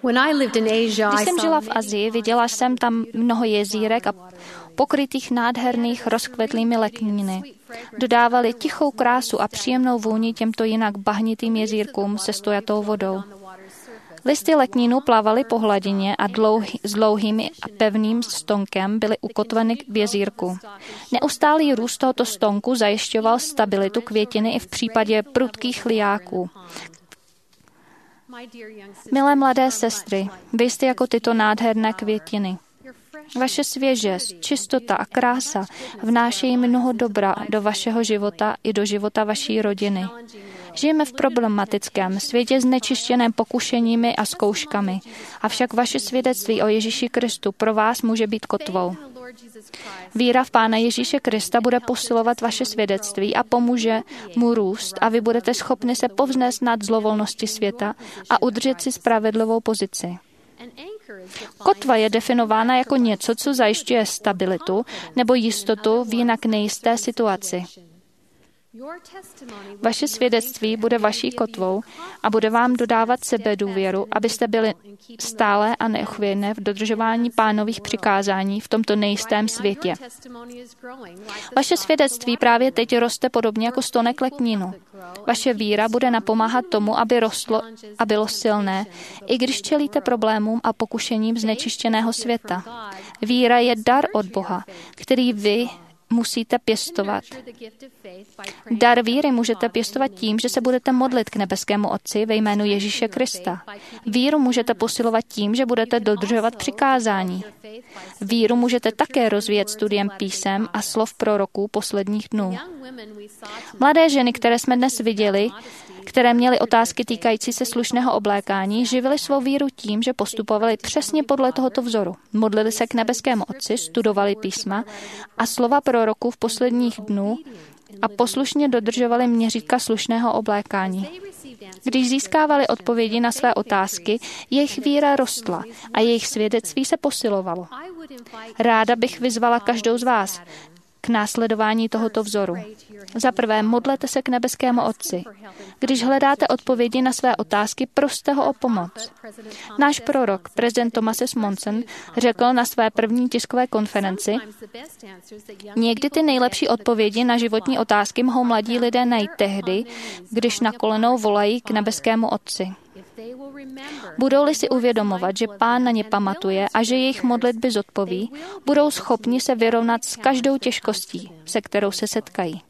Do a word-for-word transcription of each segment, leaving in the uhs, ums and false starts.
Když jsem žila v Asii, viděla jsem tam mnoho jezírek a pokrytých nádherných rozkvetlými lekniny. Dodávali tichou krásu a příjemnou vůni těmto jinak bahnitým jezírkům se stojatou vodou. Listy leknínů plavaly po hladině a dlouhý, s dlouhým a pevným stonkem byly ukotveny v jezírku. Neustálý růst tohoto stonku zajišťoval stabilitu květiny i v případě prudkých liáků. Milé mladé sestry, vy jste jako tyto nádherné květiny. Vaše svěžest, čistota a krása vnášejí mnoho dobra do vašeho života i do života vaší rodiny. Žijeme v problematickém světě znečištěném pokušeními a zkouškami, avšak vaše svědectví o Ježíši Kristu pro vás může být kotvou. Víra v Pána Ježíše Krista bude posilovat vaše svědectví a pomůže mu růst a vy budete schopni se povznést nad zlovolnosti světa a udržet si spravedlivou pozici. Kotva je definována jako něco, co zajišťuje stabilitu nebo jistotu v jinak nejisté situaci. Vaše svědectví bude vaší kotvou a bude vám dodávat sebedůvěru, abyste byli stále a neochvějné v dodržování Pánových přikázání v tomto nejistém světě. Vaše svědectví právě teď roste podobně jako stonek leknínu. Vaše víra bude napomáhat tomu, aby rostlo a bylo silné, i když čelíte problémům a pokušením znečištěného světa. Víra je dar od Boha, který vy musíte pěstovat. Dar víry můžete pěstovat tím, že se budete modlit k nebeskému Otci ve jménu Ježíše Krista. Víru můžete posilovat tím, že budete dodržovat přikázání. Víru můžete také rozvíjet studiem písem a slov proroků posledních dnů. Mladé ženy, které jsme dnes viděli, které měly otázky týkající se slušného oblékání, živily svou víru tím, že postupovali přesně podle tohoto vzoru. Modlili se k nebeskému Otci, studovali písma a slova proroků v posledních dnů a poslušně dodržovali měřítka slušného oblékání. Když získávali odpovědi na své otázky, jejich víra rostla a jejich svědectví se posilovalo. Ráda bych vyzvala každou z vás k následování tohoto vzoru. Za prvé, modlete se k nebeskému Otci. Když hledáte odpovědi na své otázky, proste ho o pomoc. Náš prorok, prezident Thomas S. Monson, řekl na své první tiskové konferenci: někdy ty nejlepší odpovědi na životní otázky mohou mladí lidé najít tehdy, když na kolenou volají k nebeskému Otci. Budou-li si uvědomovat, že Pán na ně pamatuje a že jejich modlitby zodpoví, budou schopni se vyrovnat s každou těžkostí, se kterou se setkají.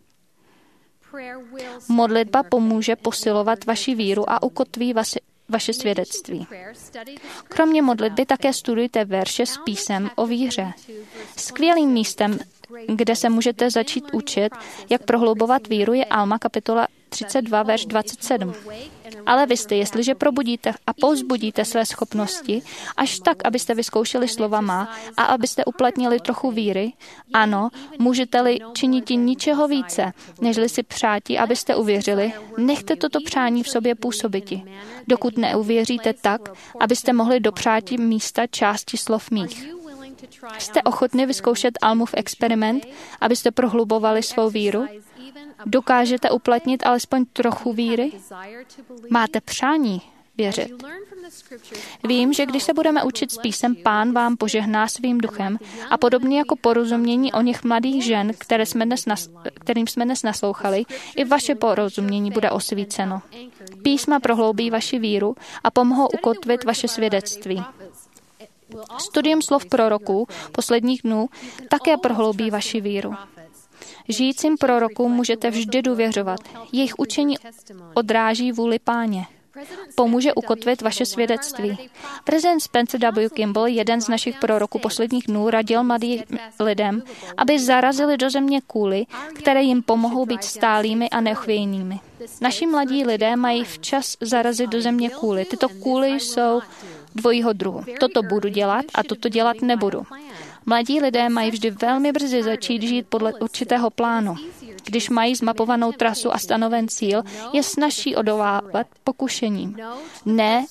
Modlitba pomůže posilovat vaši víru a ukotví vaši, vaše svědectví. Kromě modlitby také studujte verše z písem o víře. Skvělým místem, kde se můžete začít učit, jak prohlubovat víru, je Alma kapitola třicet dva, verš dvacet sedm. Ale vy jste, jestliže probudíte a povzbudíte své schopnosti, až tak, abyste vyzkoušeli slova má a abyste uplatnili trochu víry, ano, můžete-li činiti ničeho více, nežli si přátí, abyste uvěřili, nechte toto přání v sobě působiti, dokud neuvěříte tak, abyste mohli dopřáti místa části slov mých. Jste ochotni vyzkoušet Almův experiment, abyste prohlubovali svou víru? Dokážete uplatnit alespoň trochu víry? Máte přání věřit? Vím, že když se budeme učit z písem, Pán vám požehná svým duchem a podobně jako porozumění o něch mladých žen, které jsme dnes nas, kterým jsme dnes naslouchali, i vaše porozumění bude osvíceno. Písma prohloubí vaši víru a pomohou ukotvit vaše svědectví. Studium slov proroků posledních dnů také prohloubí vaši víru. Žijícím prorokům můžete vždy důvěřovat. Jejich učení odráží vůli Páně. Pomůže ukotvit vaše svědectví. Prezident Spencer W. Kimball, jeden z našich proroků posledních dnů, radil mladým lidem, aby zarazili do země kůly, které jim pomohou být stálými a neochvějnými. Naši mladí lidé mají včas zarazit do země kůly. Tyto kůly jsou dvojího druhu. Toto budu dělat a toto dělat nebudu. Mladí lidé mají vždy velmi brzy začít žít podle určitého plánu. Když mají zmapovanou trasu a stanoven cíl, je snazší odolávat pokušením. Ne,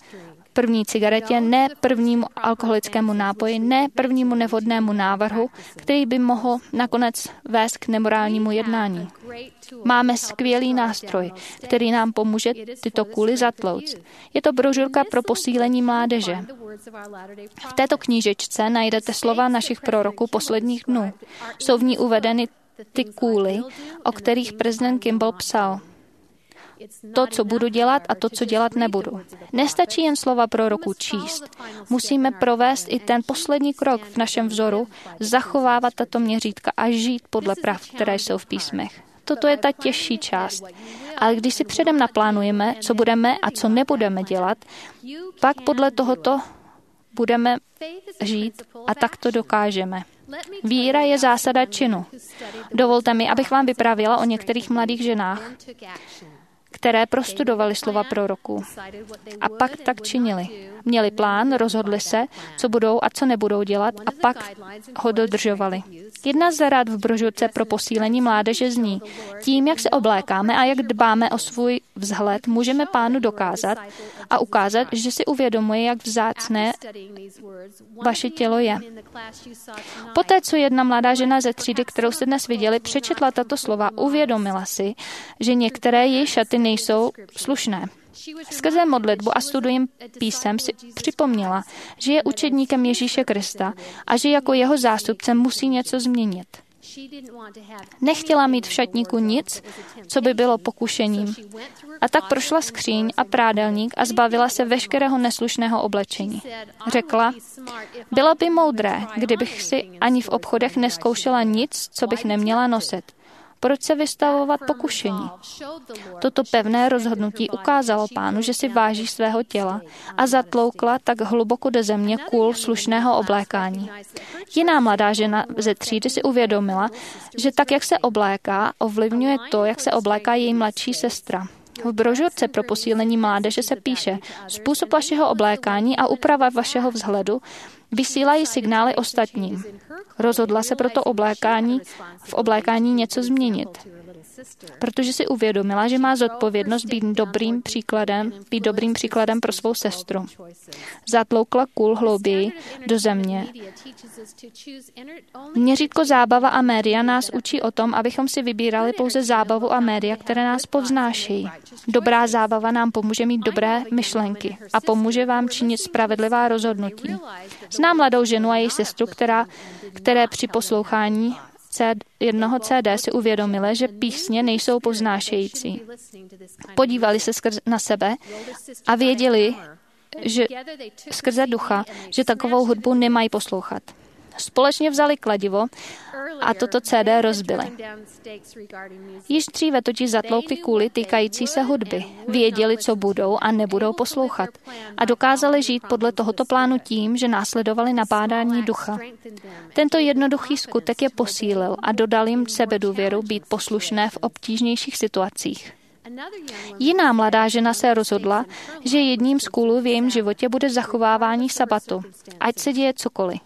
první cigaretě, ne prvnímu alkoholickému nápoji, ne prvnímu nevhodnému návrhu, který by mohl nakonec vést k nemorálnímu jednání. Máme skvělý nástroj, který nám pomůže tyto kůly zatlouct. Je to brožurka pro posílení mládeže. V této knížečce najdete slova našich proroků posledních dnů. Jsou v ní uvedeny ty kůly, o kterých prezident Kimball psal. To, co budu dělat a to, co dělat nebudu. Nestačí jen slova proroků číst. Musíme provést i ten poslední krok v našem vzoru, zachovávat tato měřítka a žít podle prav, které jsou v písmech. Toto je ta těžší část. Ale když si předem naplánujeme, co budeme a co nebudeme dělat, pak podle tohoto budeme žít a tak to dokážeme. Víra je zásada činu. Dovolte mi, abych vám vyprávěla o některých mladých ženách, které prostudovaly slova proroků a pak tak činili. Měli plán, rozhodli se, co budou a co nebudou dělat a pak ho dodržovali. Jedna z rad v brožurce pro posílení mládeže zní: tím, jak se oblékáme a jak dbáme o svůj vzhled, můžeme Pánu dokázat a ukázat, že si uvědomuje, jak vzácné vaše tělo je. Poté, co jedna mladá žena ze třídy, kterou jste dnes viděli, přečetla tato slova, uvědomila si, že některé její šaty nejsou slušné. Skrze modlitbu a studium písem si připomněla, že je učedníkem Ježíše Krista a že jako jeho zástupce musí něco změnit. Nechtěla mít v šatníku nic, co by bylo pokušením. A tak prošla skříň a prádelník a zbavila se veškerého neslušného oblečení. Řekla: bylo by moudré, kdybych si ani v obchodech nezkoušela nic, co bych neměla nosit. Proč se vystavovat pokušení? Toto pevné rozhodnutí ukázalo Pánu, že si váží svého těla a zatloukla tak hluboko do země kůl slušného oblékání. Jiná mladá žena ze třídy si uvědomila, že tak, jak se obléká, ovlivňuje to, jak se obléká její mladší sestra. V brožurce pro posílení mládeže se píše: způsob vašeho oblékání a úprava vašeho vzhledu vysílají signály ostatním. Rozhodla se proto oblékání, v oblékání něco změnit, protože si uvědomila, že má zodpovědnost být dobrým příkladem, být dobrým příkladem pro svou sestru. Zatloukla kůl hlouběji do země. Měřítko zábava a média nás učí o tom, abychom si vybírali pouze zábavu a média, které nás povznášejí. Dobrá zábava nám pomůže mít dobré myšlenky a pomůže vám činit spravedlivá rozhodnutí. Znám mladou ženu a její sestru, která, které při poslouchání jednoho C D si uvědomili, že písně nejsou povznášející. Podívali se skrz na sebe a věděli, že skrze ducha, že takovou hudbu nemají poslouchat. Společně vzali kladivo a toto C D rozbili. Již dříve totiž zatloukli kůly týkající se hudby. Věděli, co budou a nebudou poslouchat. A dokázali žít podle tohoto plánu tím, že následovali nabádání ducha. Tento jednoduchý skutek je posílil a dodal jim sebedůvěru být poslušné v obtížnějších situacích. Jiná mladá žena se rozhodla, že jedním z kůlů v jejím životě bude zachovávání sabatu, ať se děje cokoliv.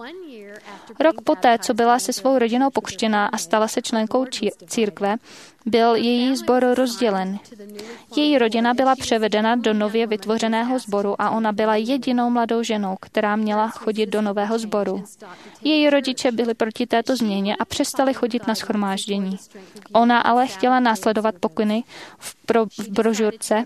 Rok poté, co byla se svou rodinou pokřtěná a stala se členkou církve, byl její sbor rozdělen. Její rodina byla převedena do nově vytvořeného sboru a ona byla jedinou mladou ženou, která měla chodit do nového sboru. Její rodiče byli proti této změně a přestali chodit na shromáždění. Ona ale chtěla následovat pokyny v, pro, v brožurce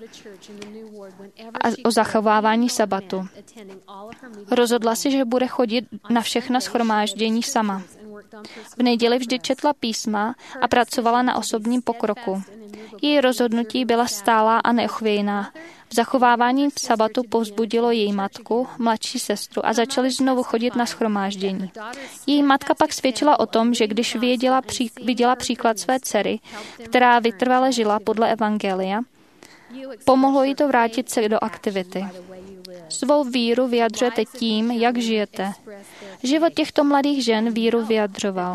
a o zachovávání sabatu. Rozhodla si, že bude chodit na všechna shromáždění sama. V neděli vždy četla písma a pracovala na osobním pokroku. Její rozhodnutí byla stálá a neochvějná. V zachovávání sabatu povzbudilo její matku, mladší sestru a začali znovu chodit na shromáždění. Její matka pak svědčila o tom, že když věděla, pří, viděla příklad své dcery, která vytrvale žila podle evangelia, pomohlo jí to vrátit se do aktivity. Svou víru vyjadřujete tím, jak žijete. Život těchto mladých žen víru vyjadřoval.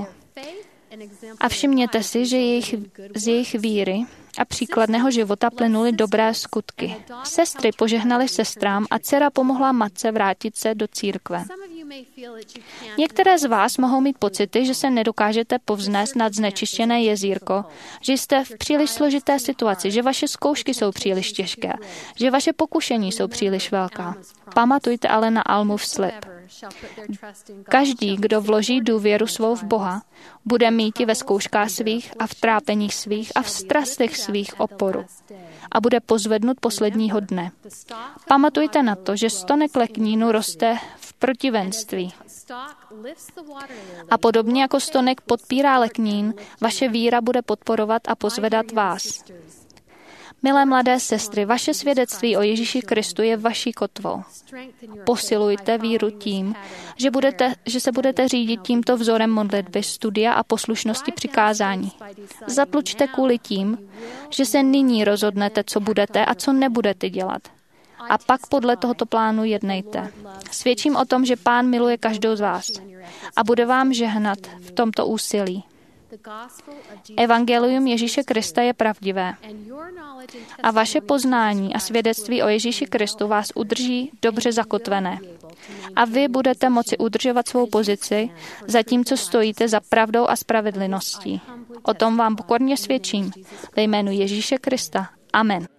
A všimněte si, že jejich, z jejich víry a příkladného života plynuly dobré skutky. Sestry požehnaly sestrám a dcera pomohla matce vrátit se do církve. Některé z vás mohou mít pocity, že se nedokážete povznést nad znečištěné jezírko, že jste v příliš složité situaci, že vaše zkoušky jsou příliš těžké, že vaše pokušení jsou příliš velká. Pamatujte ale na Almův slib. Každý, kdo vloží důvěru svou v Boha, bude mít i ve zkouškách svých a v trápeních svých a v strastech svých oporu a bude pozvednut posledního dne. Pamatujte na to, že stonek leknínu roste v protivenství. A podobně jako stonek podpírá leknín, vaše víra bude podporovat a pozvedat vás. Milé mladé sestry, vaše svědectví o Ježíši Kristu je vaší kotvou. Posilujte víru tím, že, budete, že se budete řídit tímto vzorem modlitby, studia a poslušnosti přikázání. Zatlučte kvůli tím, že se nyní rozhodnete, co budete a co nebudete dělat. A pak podle tohoto plánu jednejte. Svědčím o tom, že Pán miluje každou z vás a bude vám žehnat v tomto úsilí. Evangelium Ježíše Krista je pravdivé a vaše poznání a svědectví o Ježíši Kristu vás udrží dobře zakotvené. A vy budete moci udržovat svou pozici, zatímco stojíte za pravdou a spravedlností. O tom vám pokorně svědčím ve jménu Ježíše Krista. Amen.